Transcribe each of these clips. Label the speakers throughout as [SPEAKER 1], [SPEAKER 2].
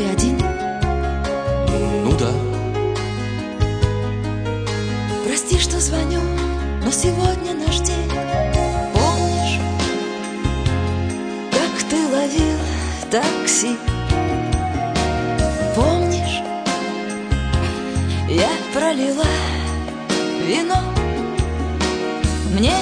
[SPEAKER 1] Ты один?
[SPEAKER 2] Ну да.
[SPEAKER 1] Прости, что звоню, но сегодня наш день. Помнишь, как ты ловил такси? Помнишь, я пролила вино. Мне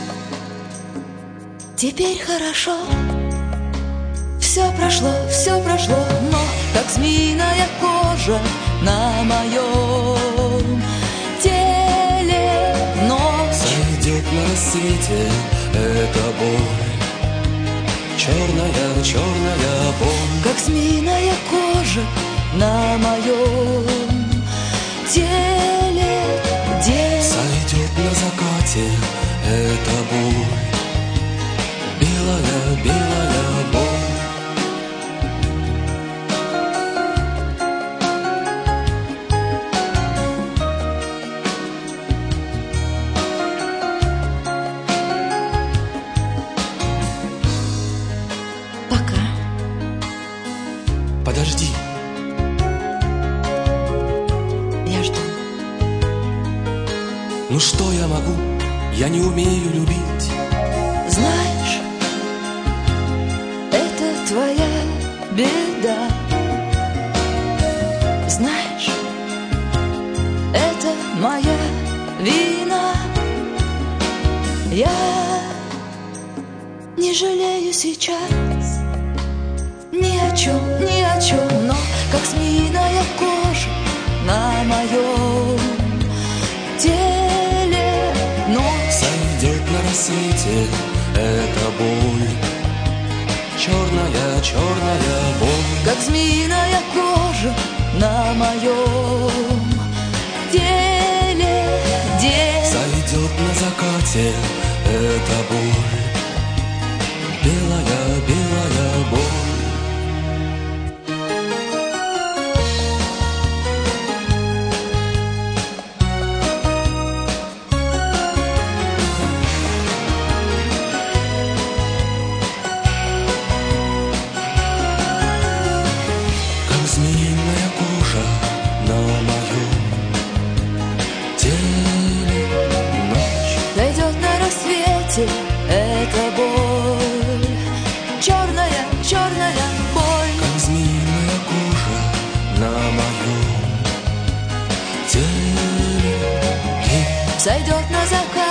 [SPEAKER 1] теперь хорошо. Все прошло, но как змеиная кожа на моем теле ночь.
[SPEAKER 2] Сойдет на рассвете эта боль, черная, черная боль.
[SPEAKER 1] Как змеиная кожа на моем теле день.
[SPEAKER 2] Сойдет на закате эта боль, белая, белая боль.
[SPEAKER 1] Пока.
[SPEAKER 2] Подожди.
[SPEAKER 1] Я жду.
[SPEAKER 2] Ну что я могу? Я не умею любить.
[SPEAKER 1] Знаешь, это твоя беда. Знаешь, это моя вина. Я не жалею сейчас ни о чем, но как змеиная кожа на моем теле ночь.
[SPEAKER 2] Сойдет на рассвете эта боль, черная, черная боль.
[SPEAKER 1] Как змеиная кожа на моем теле день.
[SPEAKER 2] Сойдет на закате эта боль, белая, белая боль. Как змеиная кожа на моем теле ночь.
[SPEAKER 1] Дойдет на рассвете эта боль, черная, черная боль.
[SPEAKER 2] Как змеиная кожа на моем теле.
[SPEAKER 1] Сойдет на закат